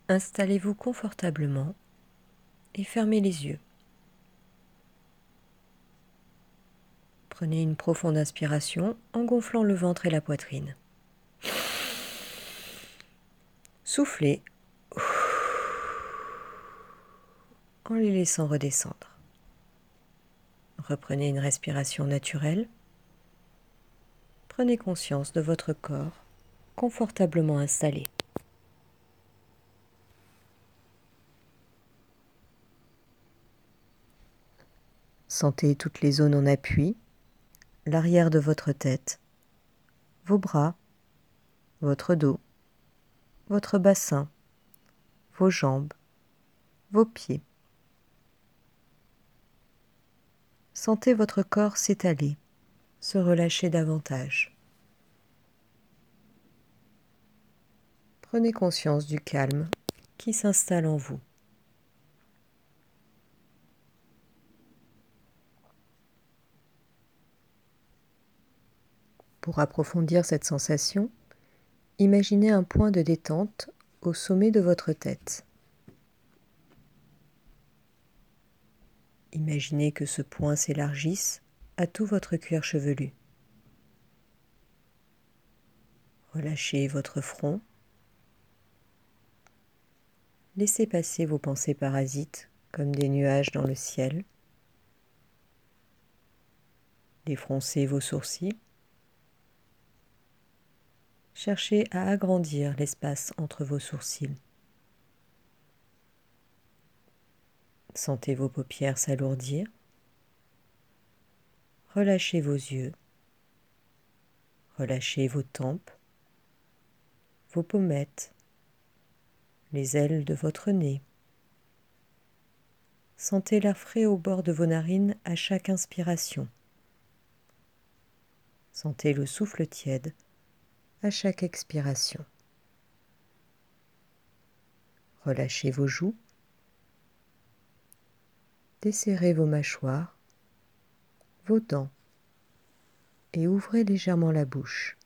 Installez-vous confortablement et fermez les yeux. Prenez une profonde inspiration en gonflant le ventre et la poitrine. Soufflez en les laissant redescendre. Reprenez une respiration naturelle. Prenez conscience de votre corps confortablement installé. Sentez toutes les zones en appui, l'arrière de votre tête, vos bras, votre dos, votre bassin, vos jambes, vos pieds. Sentez votre corps s'étaler, se relâcher davantage. Prenez conscience du calme qui s'installe en vous. Pour approfondir cette sensation, imaginez un point de détente au sommet de votre tête. Imaginez que ce point s'élargisse à tout votre cuir chevelu. Relâchez votre front. Laissez passer vos pensées parasites comme des nuages dans le ciel. Défroncez vos sourcils. Cherchez à agrandir l'espace entre vos sourcils. Sentez vos paupières s'alourdir. Relâchez vos yeux. Relâchez vos tempes, vos pommettes, les ailes de votre nez. Sentez l'air frais au bord de vos narines à chaque inspiration. Sentez le souffle tiède à chaque expiration. Relâchez vos joues. Desserrez vos mâchoires, vos dents et ouvrez légèrement la bouche.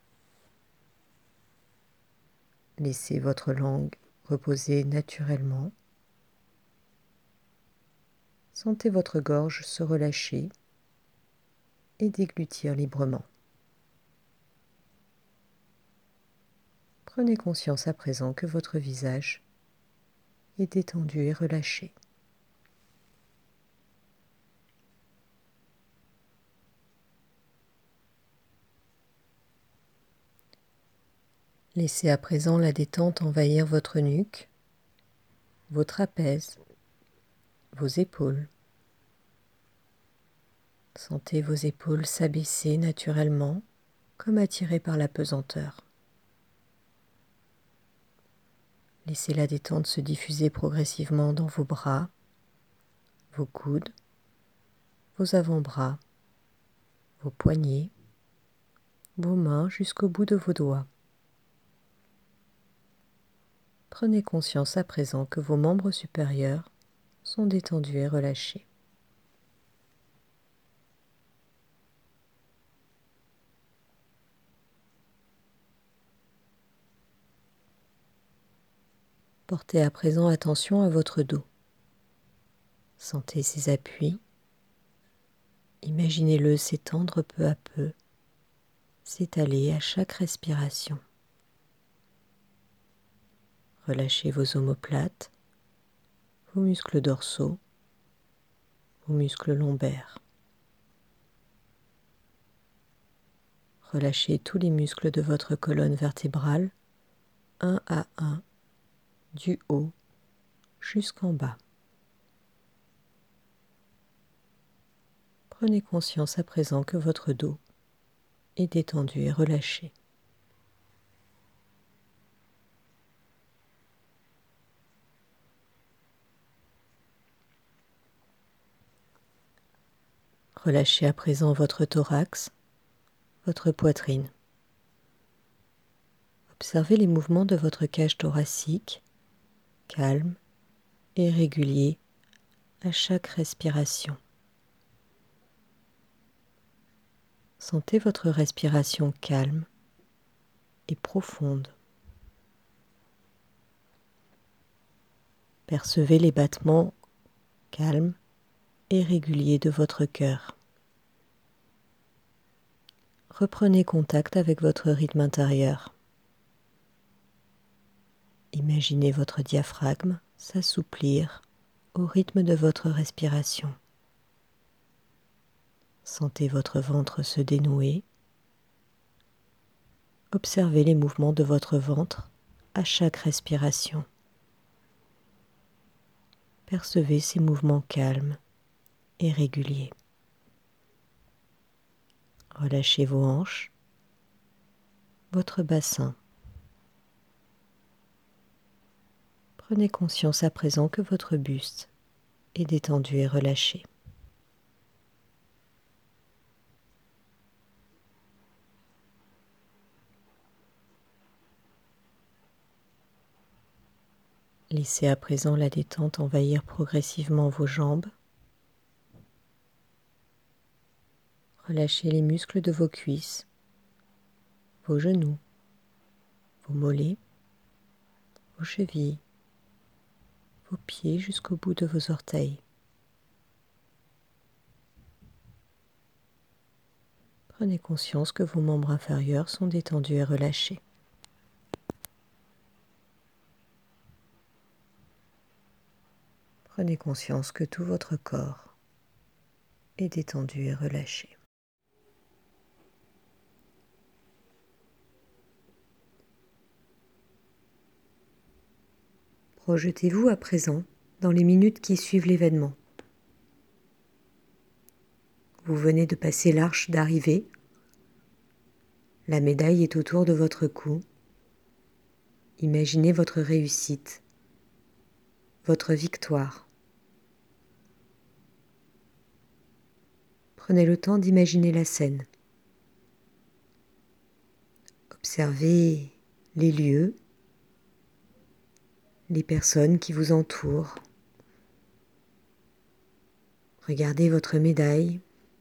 Laissez votre langue reposer naturellement. Sentez votre gorge se relâcher et déglutir librement. Prenez conscience à présent que votre visage est détendu et relâché. Laissez à présent la détente envahir votre nuque, vos trapèzes, vos épaules. Sentez vos épaules s'abaisser naturellement, comme attirées par la pesanteur. Laissez la détente se diffuser progressivement dans vos bras, vos coudes, vos avant-bras, vos poignets, vos mains jusqu'au bout de vos doigts. Prenez conscience à présent que vos membres supérieurs sont détendus et relâchés. Portez à présent attention à votre dos. Sentez ses appuis. Imaginez-le s'étendre peu à peu, s'étaler à chaque respiration. Relâchez vos omoplates, vos muscles dorsaux, vos muscles lombaires. Relâchez tous les muscles de votre colonne vertébrale, un à un, du haut jusqu'en bas. Prenez conscience à présent que votre dos est détendu et relâché. Relâchez à présent votre thorax, votre poitrine. Observez les mouvements de votre cage thoracique, calme et régulier à chaque respiration. Sentez votre respiration calme et profonde. Percevez les battements calmes et réguliers de votre cœur. Reprenez contact avec votre rythme intérieur. Imaginez votre diaphragme s'assouplir au rythme de votre respiration. Sentez votre ventre se dénouer. Observez les mouvements de votre ventre à chaque respiration. Percevez ces mouvements calmes et réguliers. Relâchez vos hanches, votre bassin. Prenez conscience à présent que votre buste est détendu et relâché. Laissez à présent la détente envahir progressivement vos jambes. Relâchez les muscles de vos cuisses, vos genoux, vos mollets, vos chevilles, vos pieds jusqu'au bout de vos orteils. Prenez conscience que vos membres inférieurs sont détendus et relâchés. Prenez conscience que tout votre corps est détendu et relâché. Projetez-vous à présent dans les minutes qui suivent l'événement. Vous venez de passer l'arche d'arrivée. La médaille est autour de votre cou. Imaginez votre réussite, votre victoire. Prenez le temps d'imaginer la scène. Observez les lieux, les personnes qui vous entourent. Regardez votre médaille.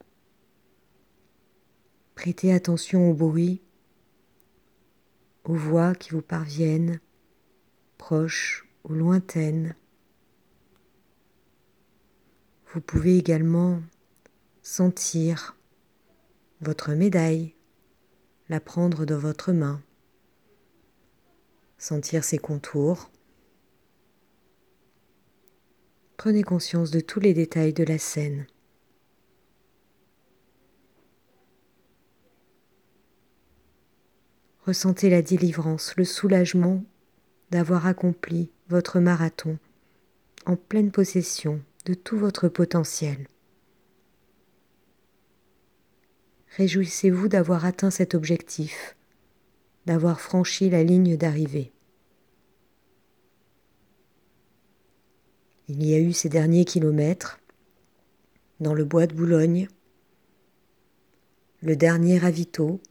Prêtez attention aux bruits, aux voix qui vous parviennent, proches ou lointaines. Vous pouvez également sentir votre médaille, la prendre dans votre main, sentir ses contours. Prenez conscience de tous les détails de la scène. Ressentez la délivrance, le soulagement d'avoir accompli votre marathon en pleine possession de tout votre potentiel. Réjouissez-vous d'avoir atteint cet objectif, d'avoir franchi la ligne d'arrivée. Il y a eu ces derniers kilomètres dans le bois de Boulogne, le dernier ravito,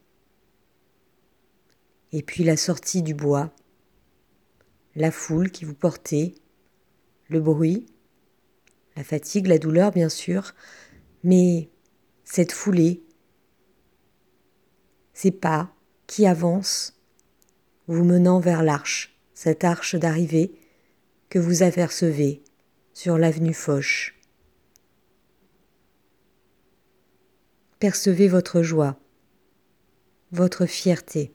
et puis la sortie du bois, la foule qui vous portait, le bruit, la fatigue, la douleur bien sûr, mais cette foulée, ces pas qui avancent, vous menant vers l'arche, cette arche d'arrivée que vous apercevez sur l'avenue Foch. Percevez votre joie, votre fierté.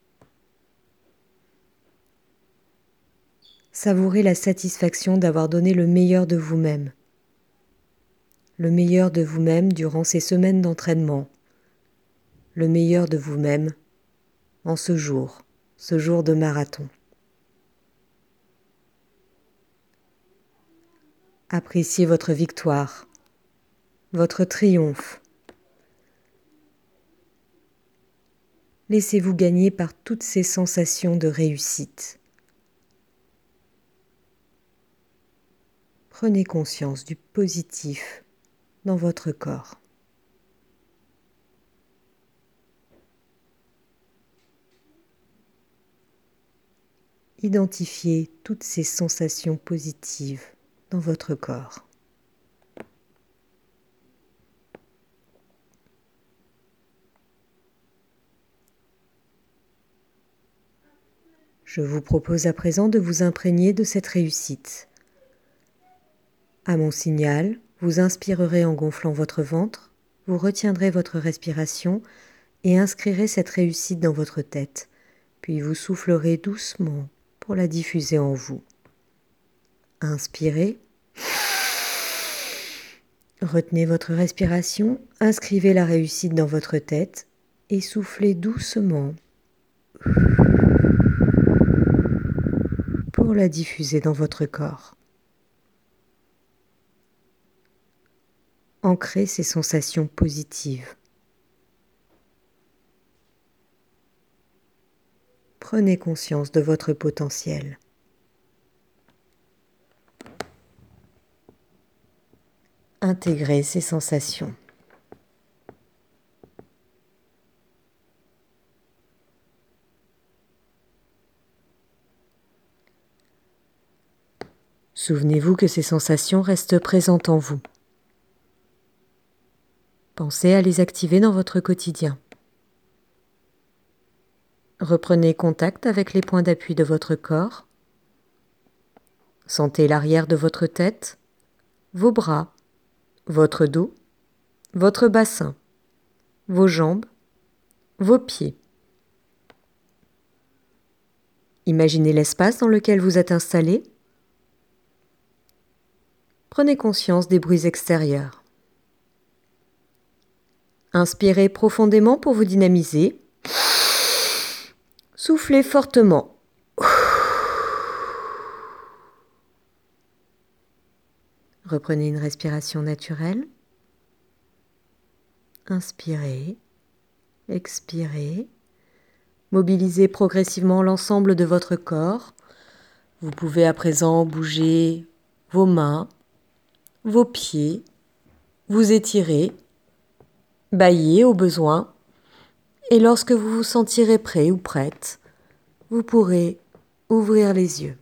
Savourez la satisfaction d'avoir donné le meilleur de vous-même. Le meilleur de vous-même durant ces semaines d'entraînement. Le meilleur de vous-même en ce jour de marathon. Appréciez votre victoire, votre triomphe. Laissez-vous gagner par toutes ces sensations de réussite. Prenez conscience du positif dans votre corps. Identifiez toutes ces sensations positives dans votre corps. Je vous propose à présent de vous imprégner de cette réussite, À mon signal, vous inspirerez en gonflant votre ventre, vous retiendrez votre respiration et inscrirez cette réussite dans votre tête, puis vous soufflerez doucement pour la diffuser en vous. Inspirez. Retenez votre respiration, inscrivez la réussite dans votre tête et soufflez doucement pour la diffuser dans votre corps. Ancrez ces sensations positives. Prenez conscience de votre potentiel. Intégrez ces sensations. Souvenez-vous que ces sensations restent présentes en vous. Pensez à les activer dans votre quotidien. Reprenez contact avec les points d'appui de votre corps. Sentez l'arrière de votre tête, vos bras, votre dos, votre bassin, vos jambes, vos pieds. Imaginez l'espace dans lequel vous êtes installé. Prenez conscience des bruits extérieurs. Inspirez profondément pour vous dynamiser. Soufflez fortement. Reprenez une respiration naturelle. Inspirez, expirez. Mobilisez progressivement l'ensemble de votre corps. Vous pouvez à présent bouger vos mains, vos pieds, vous étirer, bâiller au besoin. Et lorsque vous vous sentirez prêt ou prête, vous pourrez ouvrir les yeux.